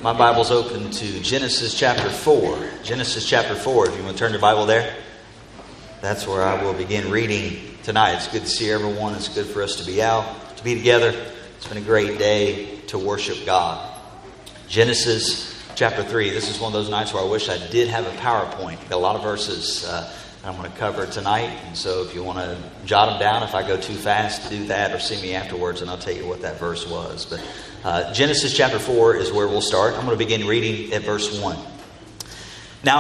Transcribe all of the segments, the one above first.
My Bible's open to Genesis chapter 4. Genesis chapter 4, if you want to turn your Bible there. That's where I will begin reading tonight. It's good to see everyone. It's good for us to be out, to be together. It's been a great day to worship God. Genesis chapter 3. This is one of those nights where I wish I did have a PowerPoint. Got a lot of verses that I'm going to cover tonight. And so if you want to jot them down, if I go too fast, do that or see me afterwards and I'll tell you what that verse was. But Genesis chapter 4 is where we'll start. I'm going to begin reading at verse 1. Now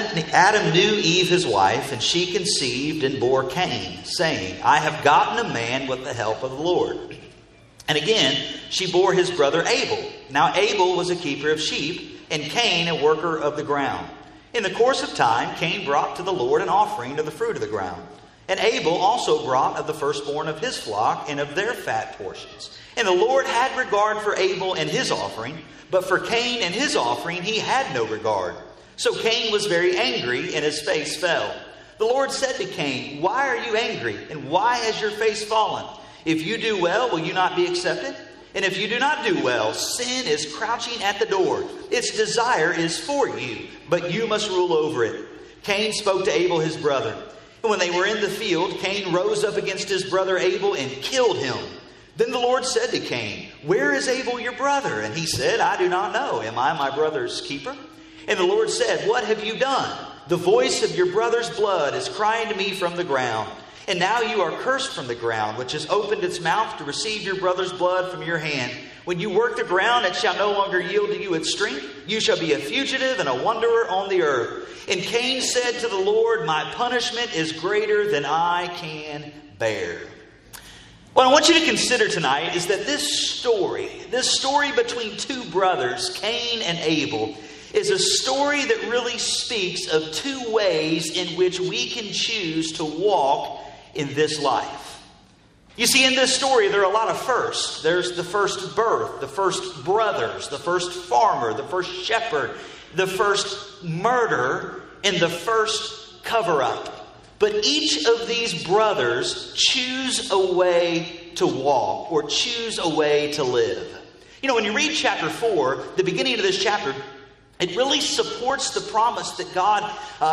Adam knew Eve his wife, and she conceived and bore Cain, saying, I have gotten a man with the help of the Lord. And again, she bore his brother Abel. Now Abel was a keeper of sheep, and Cain a worker of the ground. In the course of time, Cain brought to the Lord an offering of the fruit of the ground. And Abel also brought of the firstborn of his flock and of their fat portions. And the Lord had regard for Abel and his offering, but for Cain and his offering he had no regard. So Cain was very angry, and his face fell. The Lord said to Cain, Why are you angry, and why has your face fallen? If you do well, will you not be accepted? And if you do not do well, sin is crouching at the door. Its desire is for you, but you must rule over it. Cain spoke to Abel his brother. And when they were in the field, Cain rose up against his brother Abel and killed him. Then the Lord said to Cain, Where is Abel your brother? And he said, I do not know. Am I my brother's keeper? And the Lord said, What have you done? The voice of your brother's blood is crying to me from the ground. And now you are cursed from the ground, which has opened its mouth to receive your brother's blood from your hand. When you work the ground, it shall no longer yield to you its strength. You shall be a fugitive and a wanderer on the earth. And Cain said to the Lord, My punishment is greater than I can bear. What I want you to consider tonight is that this story between two brothers, Cain and Abel, is a story that really speaks of two ways in which we can choose to walk in this life. You see, in this story, there are a lot of firsts. There's the first birth, the first brothers, the first farmer, the first shepherd, the first murder, and the first cover-up. But each of these brothers choose a way to walk or choose a way to live. You know, when you read chapter 4, the beginning of this chapter, it really supports the promise that God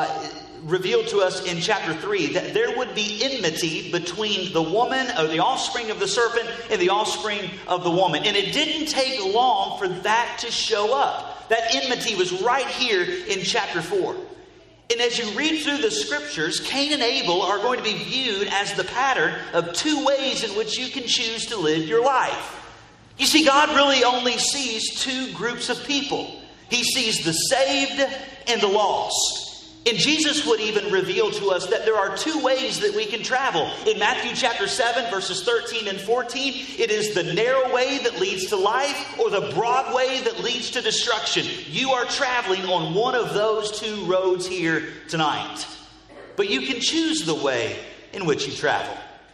revealed to us in chapter 3, that there would be enmity between the woman, or the offspring of the serpent, and the offspring of the woman. And it didn't take long for that to show up. That enmity was right here in chapter 4. And as you read through the scriptures, Cain and Abel are going to be viewed as the pattern of two ways in which you can choose to live your life. You see, God really only sees two groups of people. He sees the saved and the lost. And Jesus would even reveal to us that there are two ways that we can travel. In Matthew chapter 7, verses 13 and 14, it is the narrow way that leads to life or the broad way that leads to destruction. You are traveling on one of those two roads here tonight. But you can choose the way in which you travel.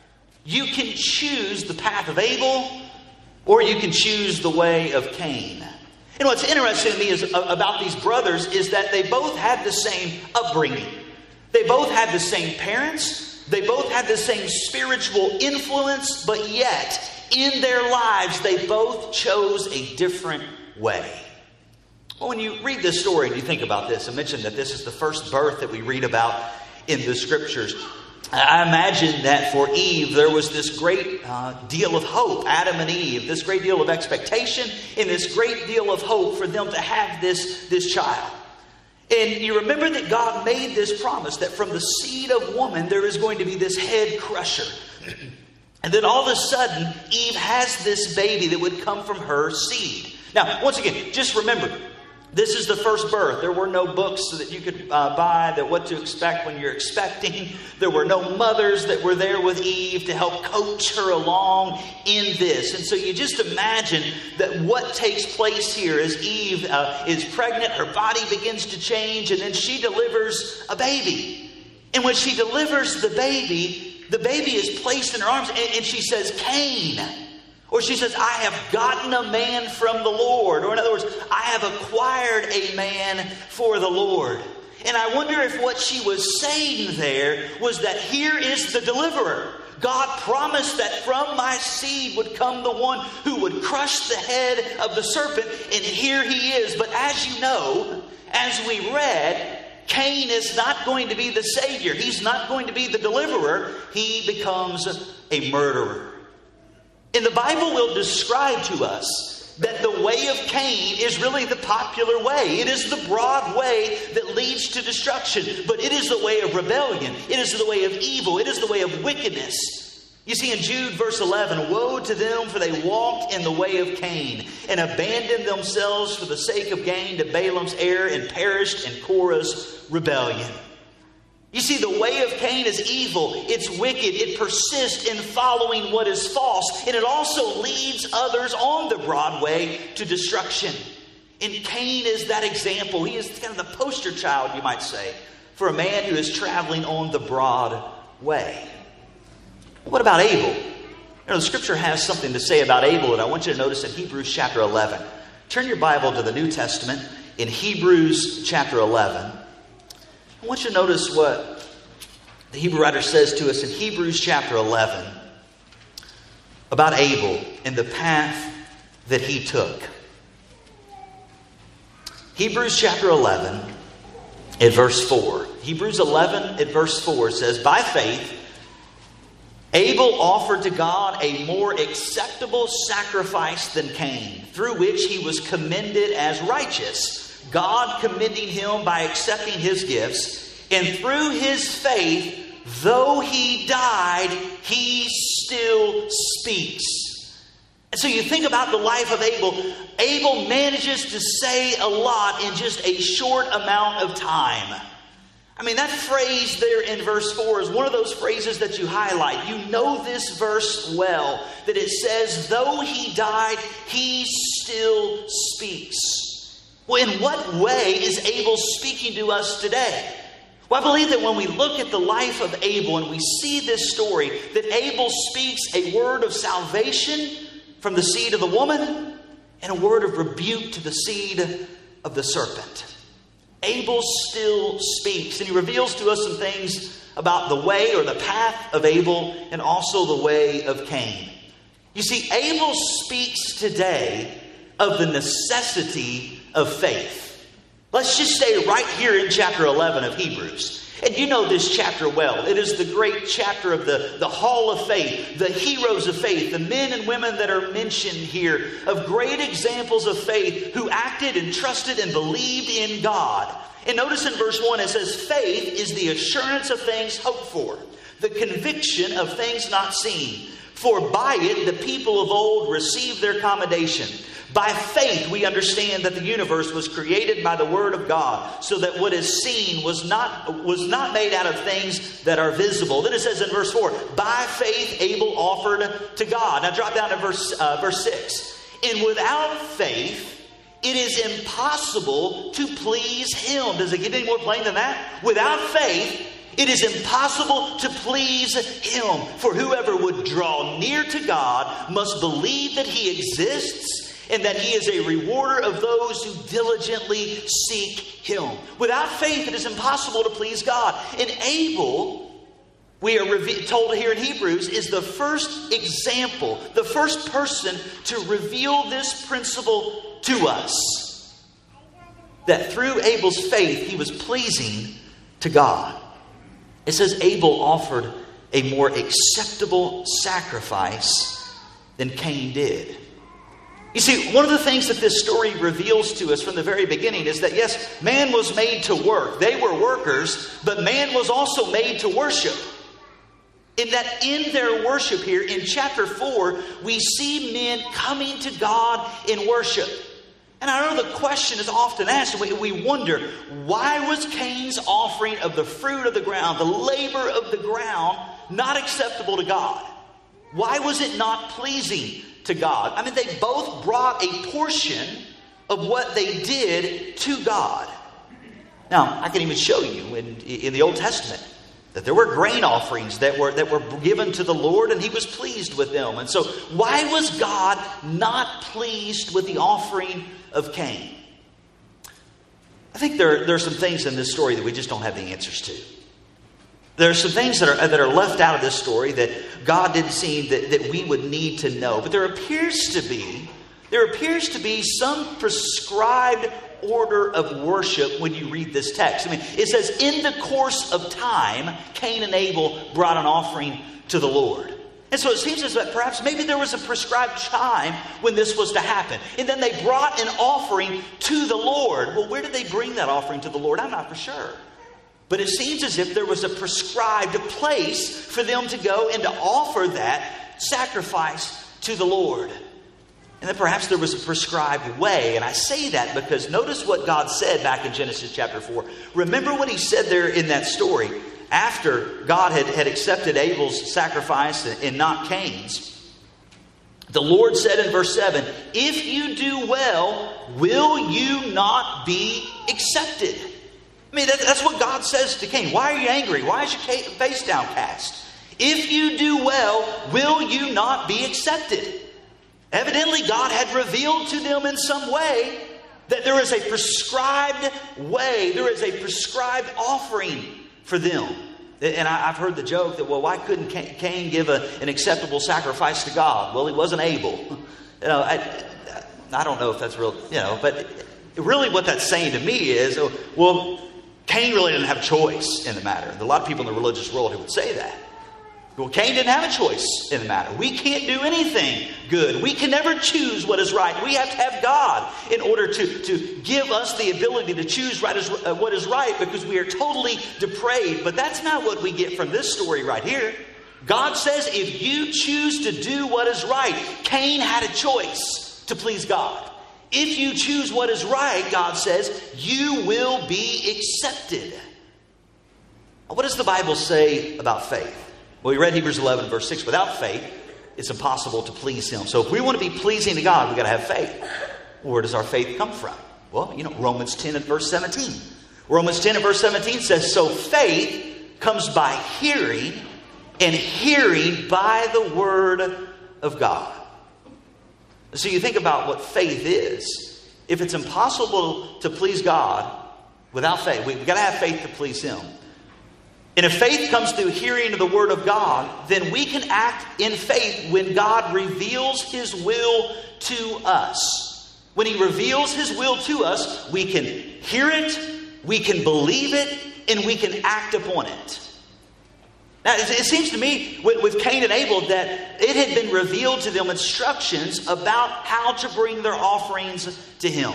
You can choose the path of Abel, or you can choose the way of Cain. And what's interesting to me about these brothers is that they both had the same upbringing. They both had the same parents. They both had the same spiritual influence. But yet, in their lives, they both chose a different way. Well, when you read this story and you think about this, I mentioned that this is the first birth that we read about in the scriptures. I imagine that for Eve, there was this great deal of hope. Adam and Eve, this great deal of expectation and this great deal of hope for them to have this child. And you remember that God made this promise that from the seed of woman, there is going to be this head crusher. And then all of a sudden, Eve has this baby that would come from her seed. Now, once again, just remember, this is the first birth. There were no books so that you could buy that what to expect when you're expecting. There were no mothers that were there with Eve to help coach her along in this. And so you just imagine that what takes place here is Eve is pregnant, her body begins to change, and then she delivers a baby. And when she delivers the baby is placed in her arms, and she says, Cain. Or she says, I have gotten a man from the Lord. Or in other words, I have acquired a man for the Lord. And I wonder if what she was saying there was that here is the deliverer. God promised that from my seed would come the one who would crush the head of the serpent, and here he is. But as you know, as we read, Cain is not going to be the Savior. He's not going to be the deliverer. He becomes a murderer. And the Bible will describe to us that the way of Cain is really the popular way. It is the broad way that leads to destruction. But it is the way of rebellion. It is the way of evil. It is the way of wickedness. You see in Jude verse 11, woe to them, for they walked in the way of Cain, and abandoned themselves for the sake of gain to Balaam's error, and perished in Korah's rebellion. You see, the way of Cain is evil. It's wicked. It persists in following what is false. And it also leads others on the broad way to destruction. And Cain is that example. He is kind of the poster child, you might say, for a man who is traveling on the broad way. What about Abel? You know, the Scripture has something to say about Abel that I want you to notice in Hebrews chapter 11. Turn your Bible to the New Testament in Hebrews chapter 11. I want you to notice what the Hebrew writer says to us in Hebrews chapter 11 about Abel and the path that he took. Hebrews chapter 11 at verse 4. Hebrews 11 at verse 4 says, by faith, Abel offered to God a more acceptable sacrifice than Cain, through which he was commended as righteous, God commending him by accepting his gifts. And through his faith, though he died, he still speaks. And so you think about the life of Abel. Abel manages to say a lot in just a short amount of time. I mean, that phrase there in verse 4 is one of those phrases that you highlight. You know this verse well, that it says, though he died, he still speaks. Well, in what way is Abel speaking to us today? Well, I believe that when we look at the life of Abel and we see this story, that Abel speaks a word of salvation from the seed of the woman and a word of rebuke to the seed of the serpent. Abel still speaks, and he reveals to us some things about the way or the path of Abel and also the way of Cain. You see, Abel speaks today of the necessity of faith. Let's just stay right here in chapter 11 of Hebrews. And you know this chapter well. It is the great chapter of the hall of faith, the heroes of faith, the men and women that are mentioned here, of great examples of faith who acted and trusted and believed in God. And notice in verse 1 it says, faith is the assurance of things hoped for, the conviction of things not seen. For by it the people of old received their commendation. By faith we understand that the universe was created by the word of God, so that what is seen was not made out of things that are visible. Then it says in verse 4, by faith Abel offered to God. Now drop down to verse 6. And without faith it is impossible to please him. Does it get any more plain than that? Without faith it is impossible to please him. For whoever would draw near to God must believe that he exists, and that he is a rewarder of those who diligently seek him. Without faith, it is impossible to please God. And Abel, we are told here in Hebrews, is the first example, the first person to reveal this principle to us. That through Abel's faith, he was pleasing to God. It says Abel offered a more acceptable sacrifice than Cain did. You see, one of the things that this story reveals to us from the very beginning is that, yes, man was made to work. They were workers, but man was also made to worship. In that in their worship here, in chapter 4, we see men coming to God in worship. And I know the question is often asked, we wonder, why was Cain's offering of the fruit of the ground, the labor of the ground, not acceptable to God? Why was it not pleasing to God? I mean, they both brought a portion of what they did to God. Now, I can even show you in the Old Testament that there were grain offerings that were given to the Lord, and he was pleased with them. And so why was God not pleased with the offering of Cain? I think there are some things in this story that we just don't have the answers to. There are some things that are left out of this story that God didn't seem that we would need to know. But there appears to be some prescribed order of worship when you read this text. I mean, it says, in the course of time, Cain and Abel brought an offering to the Lord. And so it seems as though perhaps maybe there was a prescribed time when this was to happen. And then they brought an offering to the Lord. Well, where did they bring that offering to the Lord? I'm not for sure. But it seems as if there was a prescribed place for them to go and to offer that sacrifice to the Lord. And then perhaps there was a prescribed way. And I say that because notice what God said back in Genesis chapter 4. Remember what he said there in that story. After God had accepted Abel's sacrifice and not Cain's, the Lord said in verse 7, if you do well, will you not be accepted? I mean, that's what God says to Cain. Why are you angry? Why is your face downcast? If you do well, will you not be accepted? Evidently, God had revealed to them in some way that there is a prescribed way, there is a prescribed offering for them. And I've heard the joke that, well, why couldn't Cain give an acceptable sacrifice to God? Well, he wasn't able. I don't know if that's real, but really what that's saying to me is, well, Cain really didn't have a choice in the matter. There are a lot of people in the religious world who would say that. Well, Cain didn't have a choice in the matter. We can't do anything good. We can never choose what is right. We have to have God in order to give us the ability to choose what is right, because we are totally depraved. But that's not what we get from this story right here. God says if you choose to do what is right, Cain had a choice to please God. If you choose what is right, God says, you will be accepted. What does the Bible say about faith? Well, we read Hebrews 11, verse 6. Without faith, it's impossible to please Him. So if we want to be pleasing to God, we've got to have faith. Where does our faith come from? Well, Romans 10 and verse 17. Romans 10 and verse 17 says, so faith comes by hearing, and hearing by the word of God. So you think about what faith is. If it's impossible to please God without faith, we've got to have faith to please Him. And if faith comes through hearing of the Word of God, then we can act in faith when God reveals His will to us. When He reveals His will to us, we can hear it, we can believe it, and we can act upon it. Now, it seems to me with Cain and Abel that it had been revealed to them instructions about how to bring their offerings to Him.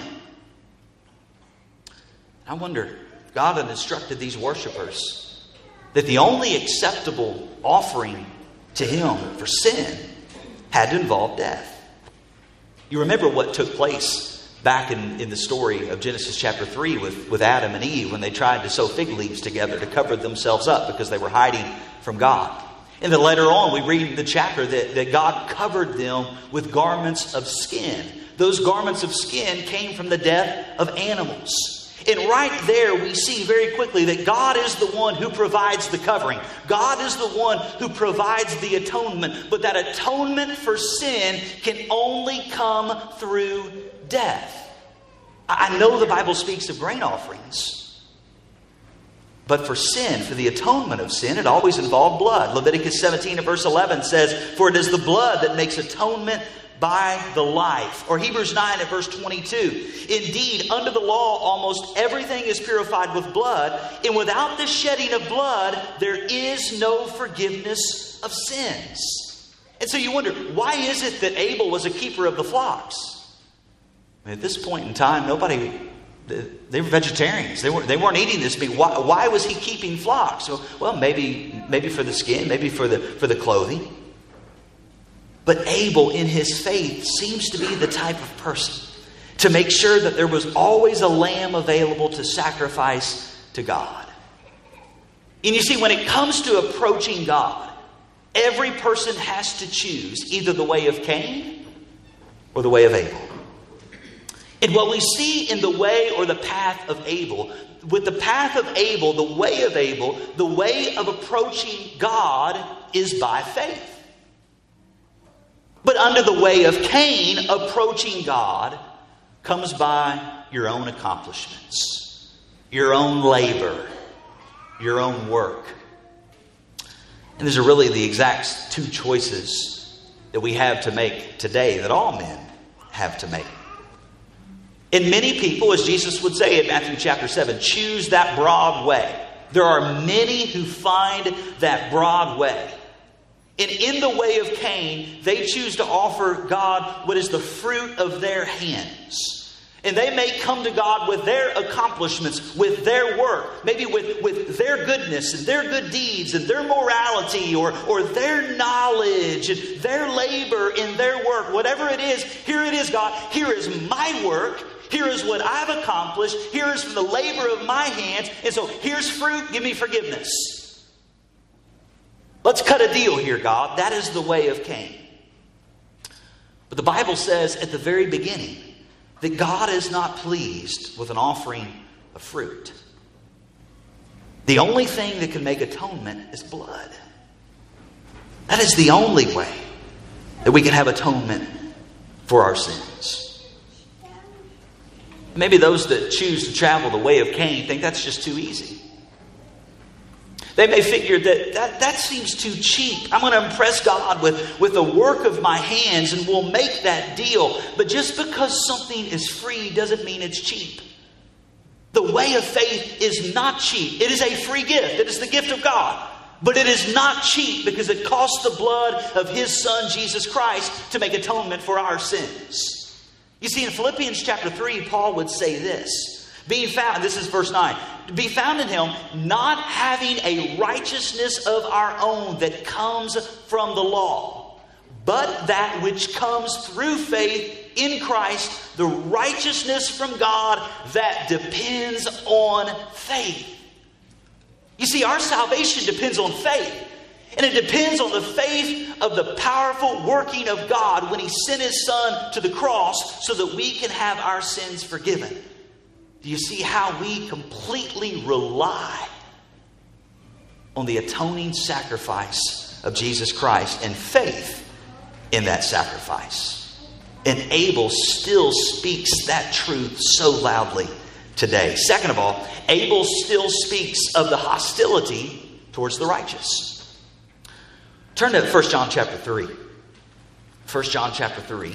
I wonder if God had instructed these worshipers that the only acceptable offering to Him for sin had to involve death. You remember what took place back in the story of Genesis chapter 3 with Adam and Eve when they tried to sew fig leaves together to cover themselves up because they were hiding from God. And then later on we read in the chapter that God covered them with garments of skin. Those garments of skin came from the death of animals. And right there we see very quickly that God is the one who provides the covering. God is the one who provides the atonement. But that atonement for sin can only come through death. I know the Bible speaks of grain offerings. But for sin, for the atonement of sin, it always involved blood. Leviticus 17 and verse 11 says, for it is the blood that makes atonement by the life. Or Hebrews 9 and verse 22. Indeed, under the law, almost everything is purified with blood. And without the shedding of blood, there is no forgiveness of sins. And so you wonder, why is it that Abel was a keeper of the flocks? I mean, at this point in time, they were vegetarians. They weren't eating this meat. Why was he keeping flocks? Well, maybe for the skin, maybe for the clothing. But Abel, in his faith, seems to be the type of person to make sure that there was always a lamb available to sacrifice to God. And you see, when it comes to approaching God, every person has to choose either the way of Cain or the way of Abel. And what we see in the way or the path of Abel, with the path of Abel, the way of Abel, the way of approaching God is by faith. But under the way of Cain, approaching God comes by your own accomplishments, your own labor, your own work, And these are really the exact two choices that we have to make today, that all men have to make. And many people, as Jesus would say in Matthew chapter 7, choose that broad way. There are many who find that broad way. And in the way of Cain, they choose to offer God what is the fruit of their hands. And they may come to God with their accomplishments, with their work, maybe with their goodness and their good deeds and their morality or their knowledge and their labor in their work. Whatever it is, here it is, God. Here is my work. Here is what I've accomplished. Here is from the labor of my hands. And so here's fruit. Give me forgiveness. Let's cut a deal here, God. That is the way of Cain. But the Bible says at the very beginning that God is not pleased with an offering of fruit. The only thing that can make atonement is blood. That is the only way that we can have atonement for our sins. Maybe those that choose to travel the way of Cain think that's just too easy. They may figure that seems too cheap. I'm going to impress God with the work of my hands and we'll make that deal. But just because something is free doesn't mean it's cheap. The way of faith is not cheap. It is a free gift. It is the gift of God. But it is not cheap because it costs the blood of His Son, Jesus Christ, to make atonement for our sins. You see, in Philippians chapter 3, Paul would say this. Being found, this is verse 9, be found in Him, not having a righteousness of our own that comes from the law, but that which comes through faith in Christ, the righteousness from God that depends on faith. You see, our salvation depends on faith. And it depends on the faith of the powerful working of God when He sent His Son to the cross so that we can have our sins forgiven. Do you see how we completely rely on the atoning sacrifice of Jesus Christ and faith in that sacrifice? And Abel still speaks that truth so loudly today. Second of all, Abel still speaks of the hostility towards the righteous. Turn to 1 John chapter 3. 1 John chapter 3.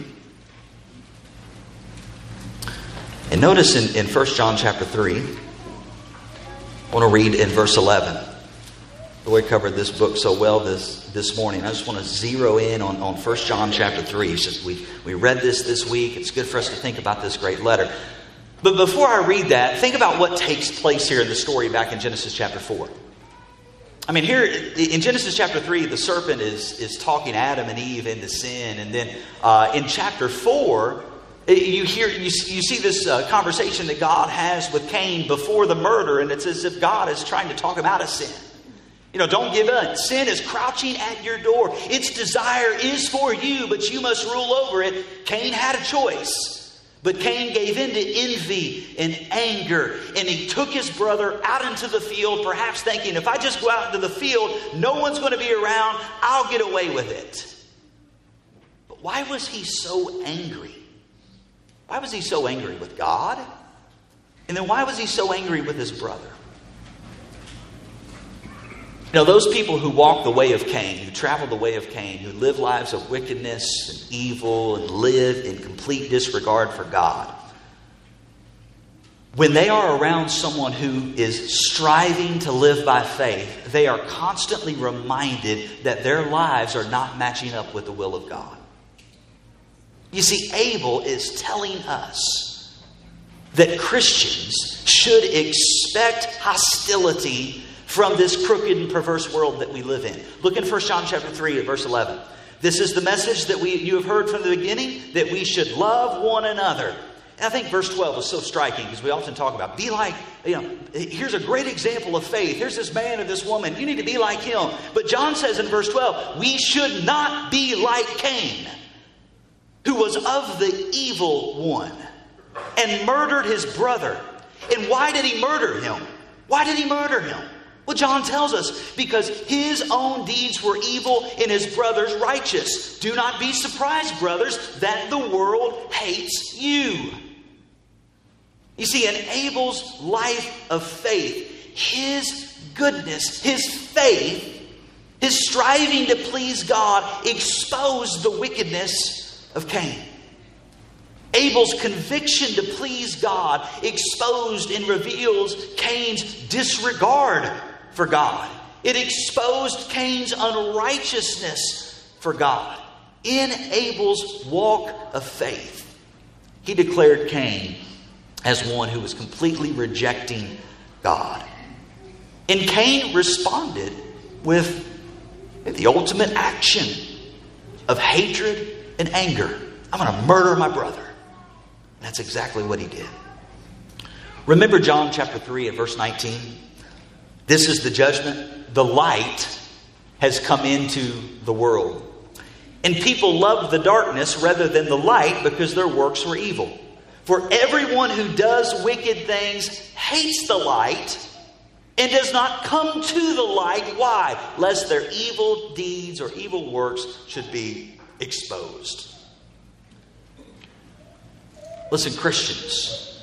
And notice in 1 John chapter 3, I want to read in verse 11. The Lord covered this book so well this morning. I just want to zero in on 1 John chapter 3. It's just we read this week. It's good for us to think about this great letter. But before I read that, think about what takes place here in the story back in Genesis chapter 4. I mean, here in Genesis chapter 3, the serpent is talking Adam and Eve into sin. And then in chapter 4, you see this conversation that God has with Cain before the murder, and it's as if God is trying to talk him out of sin. You know, don't give in. Sin is crouching at your door. Its desire is for you, but you must rule over it. Cain had a choice, but Cain gave in to envy and anger, and he took his brother out into the field, perhaps thinking, if I just go out into the field, no one's going to be around. I'll get away with it. But why was he so angry? Why was he so angry with God? And then why was he so angry with his brother? You know, those people who walk the way of Cain, who travel the way of Cain, who live lives of wickedness and evil and live in complete disregard for God, when they are around someone who is striving to live by faith, they are constantly reminded that their lives are not matching up with the will of God. You see, Abel is telling us that Christians should expect hostility from this crooked and perverse world that we live in. Look in 1 John chapter 3 at verse 11. This is the message that you have heard from the beginning, that we should love one another. And I think verse 12 is so striking because we often talk about, be like, here's a great example of faith. Here's this man or this woman. You need to be like him. But John says in verse 12, we should not be like Cain, who was of the evil one and murdered his brother. And why did he murder him? Why did he murder him? Well, John tells us because his own deeds were evil and his brother's righteous. Do not be surprised, brothers, that the world hates you. You see, in Abel's life of faith, his goodness, his faith His striving to please God exposed the wickedness of Cain. Abel's conviction to please God exposed and reveals Cain's disregard for God. It exposed Cain's unrighteousness for God. In Abel's walk of faith, he declared Cain as one who was completely rejecting God. And Cain responded with the ultimate action of hatred and anger. I'm going to murder my brother. That's exactly what he did. Remember John chapter 3 and verse 19? This is the judgment. The light has come into the world. And people loved the darkness rather than the light because their works were evil. For everyone who does wicked things hates the light and does not come to the light. Why? Lest their evil deeds or evil works should be exposed. Listen, Christians,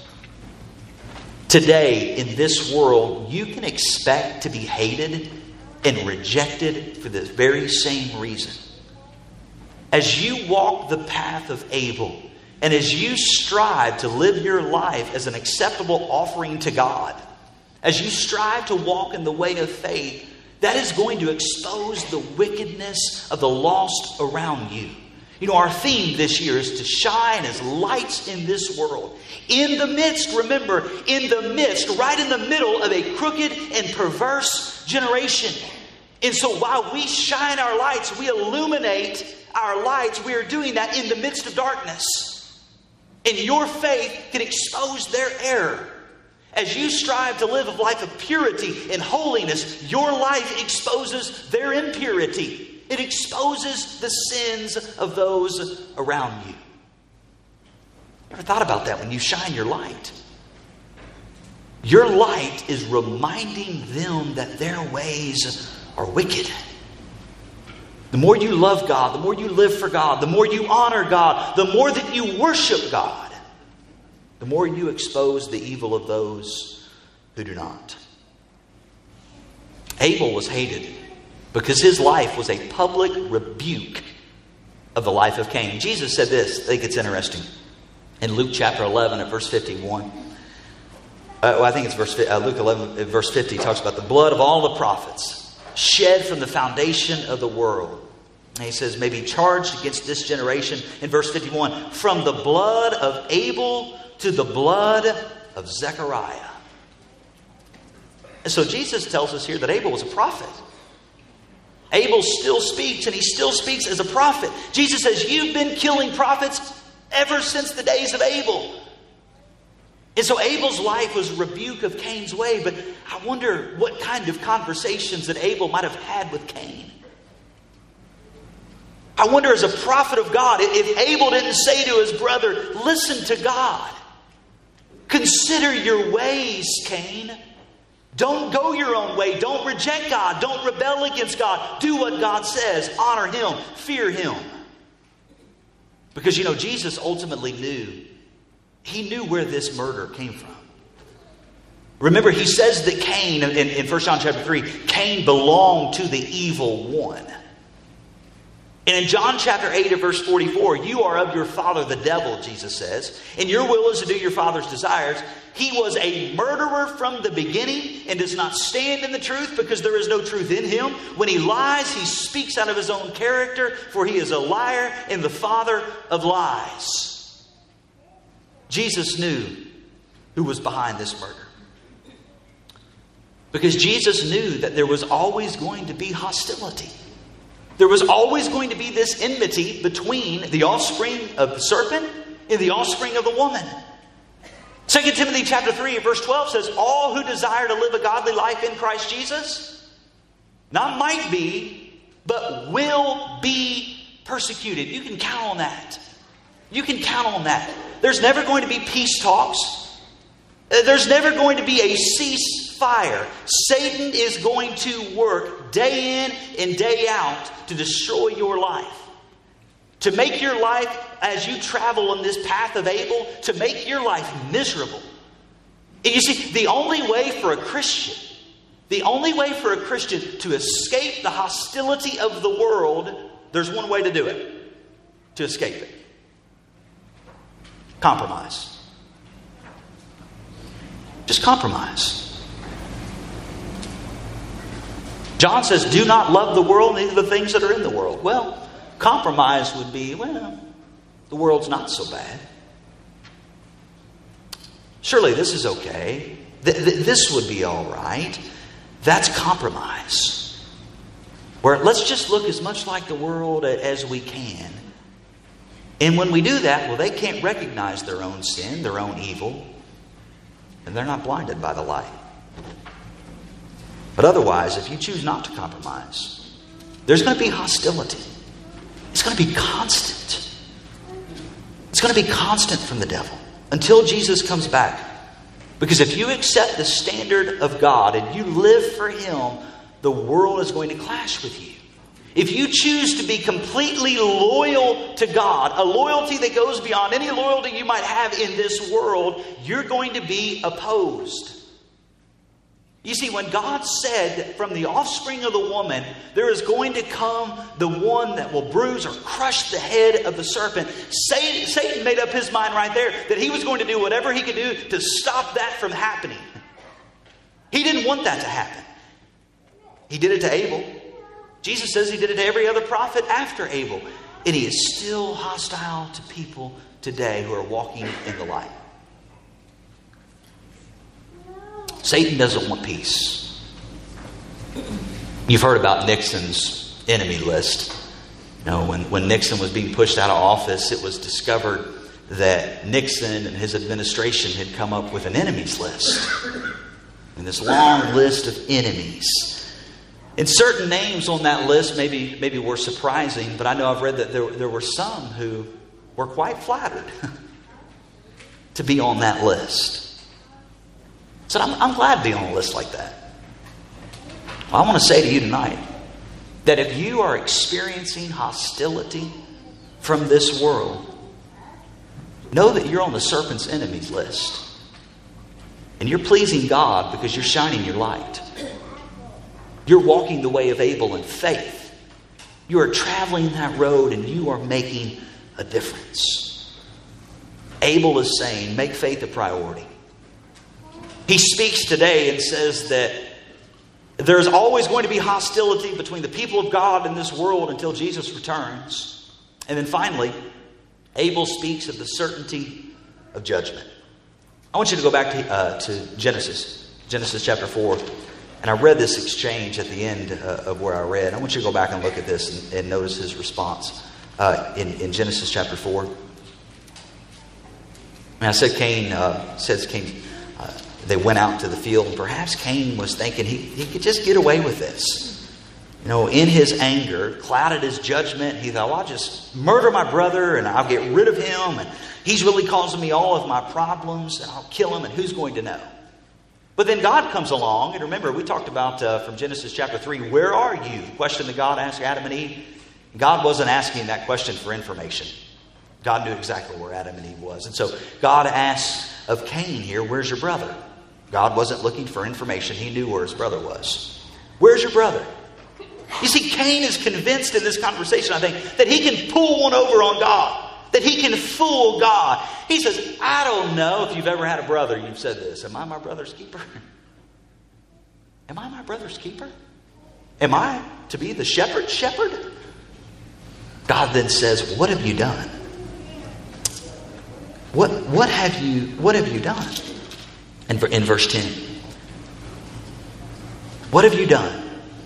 today in this world, you can expect to be hated and rejected for this very same reason. As you walk the path of Abel, and as you strive to live your life as an acceptable offering to God, as you strive to walk in the way of faith, that is going to expose the wickedness of the lost around you. You know, our theme this year is to shine as lights in this world. In the midst, remember, in the midst, right in the middle of a crooked and perverse generation. And so while we shine our lights, we illuminate our lights, we are doing that in the midst of darkness. And your faith can expose their error. As you strive to live a life of purity and holiness, your life exposes their impurity. It exposes the sins of those around you. Ever thought about that when you shine your light? Your light is reminding them that their ways are wicked. The more you love God, the more you live for God, the more you honor God, the more that you worship God, the more you expose the evil of those who do not. Abel was hated because his life was a public rebuke of the life of Cain. Jesus said this, I think it's interesting. In Luke chapter 11 at verse 51. I think it's Luke 11 at verse 50 talks about the blood of all the prophets shed from the foundation of the world. And he says, may be charged against this generation. In verse 51, from the blood of Abel to the blood of Zechariah. And so Jesus tells us here that Abel was a prophet. Abel still speaks, and he still speaks as a prophet. Jesus says, you've been killing prophets ever since the days of Abel. And so Abel's life was a rebuke of Cain's way, but I wonder what kind of conversations that Abel might have had with Cain. I wonder, as a prophet of God, if Abel didn't say to his brother, listen to God. Consider your ways, Cain. Don't go your own way. Don't reject God. Don't rebel against God. Do what God says. Honor Him. Fear Him. Because, you know, Jesus ultimately knew. He knew where this murder came from. Remember, he says that Cain, in 1 John chapter 3, Cain belonged to the evil one. And in John chapter 8 and verse 44, you are of your father the devil, Jesus says, and your will is to do your father's desires. He was a murderer from the beginning and does not stand in the truth because there is no truth in him. When he lies, he speaks out of his own character, for he is a liar and the father of lies. Jesus knew who was behind this murder. Because Jesus knew that there was always going to be hostility. There was always going to be this enmity between the offspring of the serpent and the offspring of the woman. 2 Timothy chapter 3 verse 12 says, all who desire to live a godly life in Christ Jesus, not might be, but will be persecuted. You can count on that. You can count on that. There's never going to be peace talks. There's never going to be a ceasefire. Satan is going to work day in and day out to destroy your life. To make your life, as you travel on this path of Abel, to make your life miserable. And you see, the only way for a Christian, the only way for a Christian to escape the hostility of the world, there's one way to do it. To escape it. Compromise. Just compromise. John says, do not love the world, neither the things that are in the world. Well, compromise would be, well, the world's not so bad. Surely this is okay. This would be all right. That's compromise. Where let's just look as much like the world as we can. And when we do that, well, they can't recognize their own sin, their own evil, and they're not blinded by the light. But otherwise, if you choose not to compromise, there's going to be hostility. It's going to be constant. It's going to be constant from the devil until Jesus comes back. Because if you accept the standard of God and you live for Him, the world is going to clash with you. If you choose to be completely loyal to God, a loyalty that goes beyond any loyalty you might have in this world, you're going to be opposed. You see, when God said that from the offspring of the woman, there is going to come the one that will bruise or crush the head of the serpent, Satan made up his mind right there that he was going to do whatever he could do to stop that from happening. He didn't want that to happen. He did it to Abel. Jesus says He did it to every other prophet after Abel. And He is still hostile to people today who are walking in the light. Satan doesn't want peace. You've heard about Nixon's enemy list. You know, when Nixon was being pushed out of office, it was discovered that Nixon and his administration had come up with an enemies list. And this long list of enemies. And certain names on that list maybe were surprising, but I know I've read that there were some who were quite flattered to be on that list. So I'm glad to be on a list like that. Well, I want to say to you tonight that if you are experiencing hostility from this world, know that you're on the serpent's enemies list. And you're pleasing God because you're shining your light. You're walking the way of Abel in faith. You are traveling that road and you are making a difference. Abel is saying, make faith a priority. He speaks today and says that there's always going to be hostility between the people of God and this world until Jesus returns. And then finally, Abel speaks of the certainty of judgment. I want you to go back to Genesis chapter 4. And I read this exchange at the end of where I read. I want you to go back and look at this and notice his response in Genesis chapter 4. I said Cain, they went out to the field, and perhaps Cain was thinking he could just get away with this. You know, in his anger, clouded his judgment. He thought, well, I'll just murder my brother and I'll get rid of him. And he's really causing me all of my problems, and I'll kill him, and who's going to know? But then God comes along, and remember, we talked about from Genesis chapter 3, where are you? The question that God asked Adam and Eve. God wasn't asking that question for information. God knew exactly where Adam and Eve was. And so God asks of Cain here, where's your brother? God wasn't looking for information. He knew where his brother was. Where's your brother? You see, Cain is convinced in this conversation, I think, that he can pull one over on God. That he can fool God. He says, I don't know if you've ever had a brother. You've said this. Am I my brother's keeper? Am I my brother's keeper? Am I to be the shepherd? God then says, what have you done? What have you done? And in verse 10. What have you done?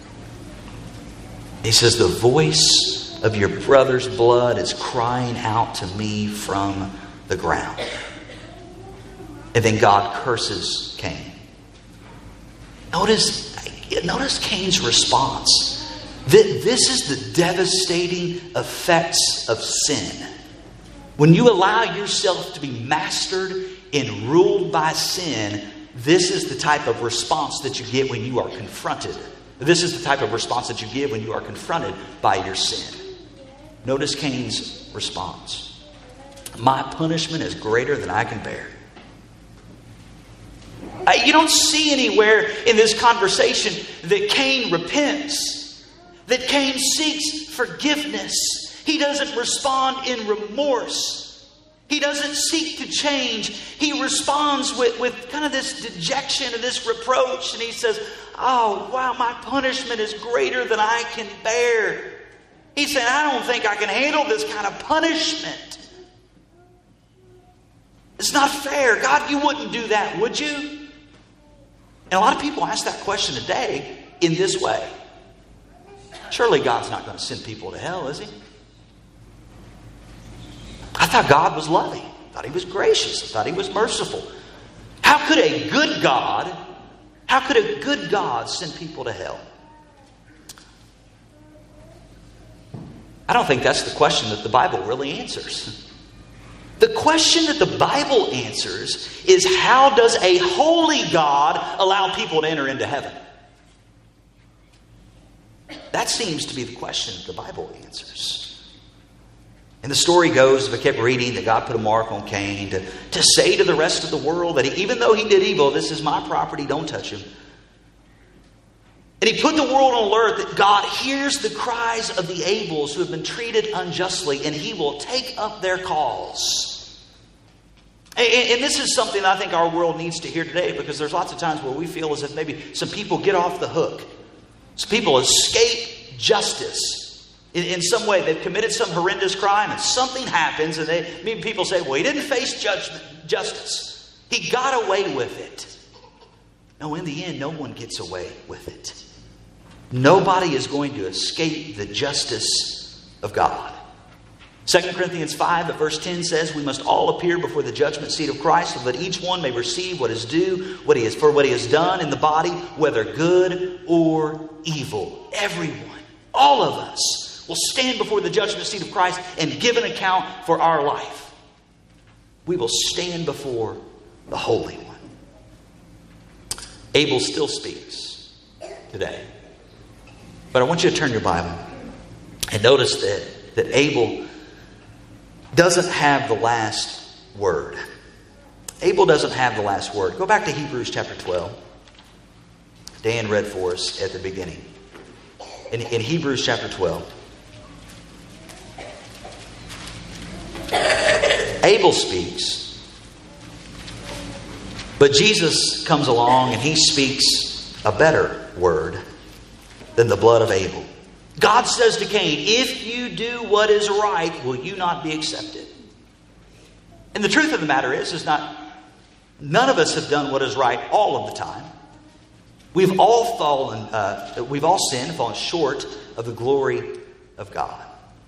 He says, the voice of your brother's blood is crying out to me from the ground. And then God curses Cain. Notice Cain's response. This is the devastating effects of sin. When you allow yourself to be mastered and ruled by sin, this is the type of response that you get when you are confronted. This is the type of response that you give when you are confronted by your sin. Notice Cain's response. My punishment is greater than I can bear. You don't see anywhere in this conversation that Cain repents, that Cain seeks forgiveness. He doesn't respond in remorse. He doesn't seek to change. He responds with kind of this dejection and this reproach. And he says, oh, wow, my punishment is greater than I can bear. He said, I don't think I can handle this kind of punishment. It's not fair. God, you wouldn't do that, would you? And a lot of people ask that question today in this way. Surely God's not going to send people to hell, is He? I thought God was loving. I thought He was gracious. I thought He was merciful. How could a good God send people to hell? I don't think that's the question that the Bible really answers. The question that the Bible answers is, how does a holy God allow people to enter into heaven? That seems to be the question that the Bible answers. And the story goes, if I kept reading, that God put a mark on Cain to say to the rest of the world that even though he did evil, this is my property, don't touch him. And He put the world on alert that God hears the cries of the Abels who have been treated unjustly, and He will take up their cause. And this is something I think our world needs to hear today, because there's lots of times where we feel as if maybe some people get off the hook. Some people escape justice. In some way, they've committed some horrendous crime and something happens, and maybe people say, well, he didn't face justice. He got away with it. No, in the end, no one gets away with it. Nobody is going to escape the justice of God. 2 Corinthians 5 at verse 10 says, we must all appear before the judgment seat of Christ, so that each one may receive what is due, what he has done in the body, whether good or evil. Everyone, all of us, will stand before the judgment seat of Christ and give an account for our life. We will stand before the Holy One. Abel still speaks today. But I want you to turn your Bible and notice that Abel doesn't have the last word. Abel doesn't have the last word. Go back to Hebrews chapter 12. Dan read for us at the beginning. In Hebrews chapter 12. Abel speaks, but Jesus comes along and He speaks a better word than the blood of Abel. God says to Cain, if you do what is right, will you not be accepted? And the truth of the matter is none of us have done what is right all of the time. We've all sinned, fallen short of the glory of God.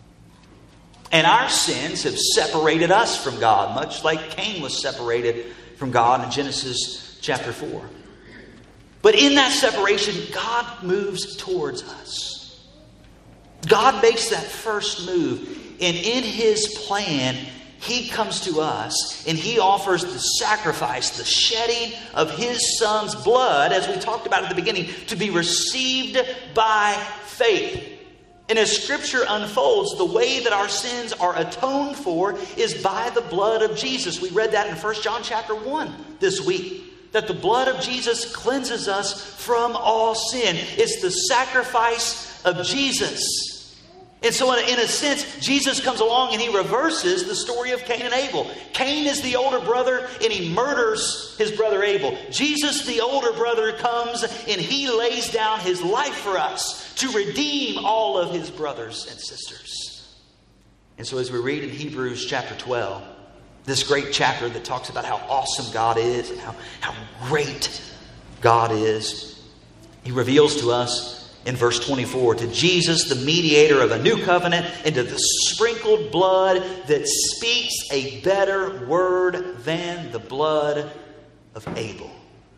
And our sins have separated us from God, much like Cain was separated from God in Genesis chapter 4. But in that separation, God moves towards us. God makes that first move. And in His plan, He comes to us and He offers the sacrifice, the shedding of His Son's blood, as we talked about at the beginning, to be received by faith. And as Scripture unfolds, the way that our sins are atoned for is by the blood of Jesus. We read that in 1 John chapter 1 this week. That the blood of Jesus cleanses us from all sin. It's the sacrifice of Jesus. And so in a sense, Jesus comes along and He reverses the story of Cain and Abel. Cain is the older brother and he murders his brother Abel. Jesus, the older brother, comes and He lays down His life for us to redeem all of His brothers and sisters. And so as we read in Hebrews chapter 12, this great chapter that talks about how awesome God is and how great God is, He reveals to us in verse 24, to Jesus, the mediator of a new covenant, and to the sprinkled blood that speaks a better word than the blood of Abel.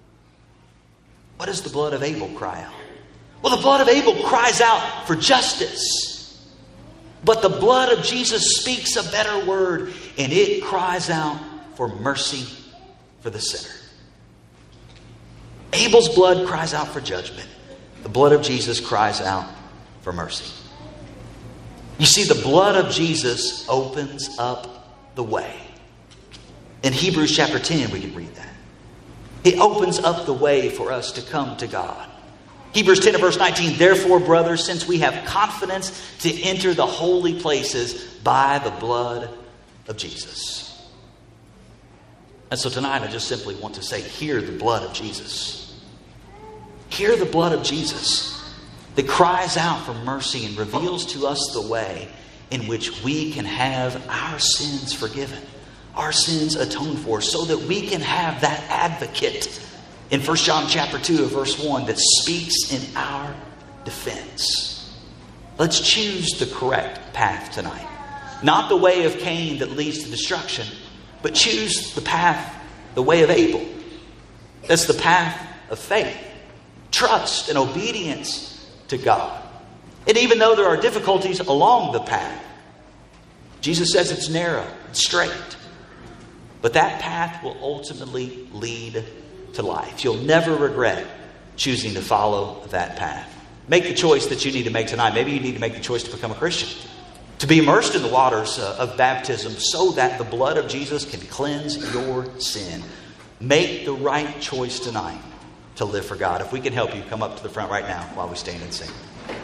What does the blood of Abel cry out? Well, the blood of Abel cries out for justice. But the blood of Jesus speaks a better word, and it cries out for mercy for the sinner. Abel's blood cries out for judgment. The blood of Jesus cries out for mercy. You see, the blood of Jesus opens up the way. In Hebrews chapter 10, we can read that. He opens up the way for us to come to God. Hebrews 10 and verse 19, therefore, brothers, since we have confidence to enter the holy places by the blood of Jesus. And so tonight I just simply want to say, hear the blood of Jesus. Hear the blood of Jesus that cries out for mercy and reveals to us the way in which we can have our sins forgiven, our sins atoned for, so that we can have that advocate in 1 John chapter 2 verse 1 that speaks in our defense. Let's choose the correct path tonight. Not the way of Cain that leads to destruction, but choose the path, the way of Abel. That's the path of faith, trust, and obedience to God. And even though there are difficulties along the path, Jesus says it's narrow, it's straight. But that path will ultimately lead to life. You'll never regret choosing to follow that path. Make the choice that you need to make tonight. Maybe you need to make the choice to become a Christian, to be immersed in the waters of baptism so that the blood of Jesus can cleanse your sin. Make the right choice tonight to live for God. If we can help you, come up to the front right now while we stand and sing.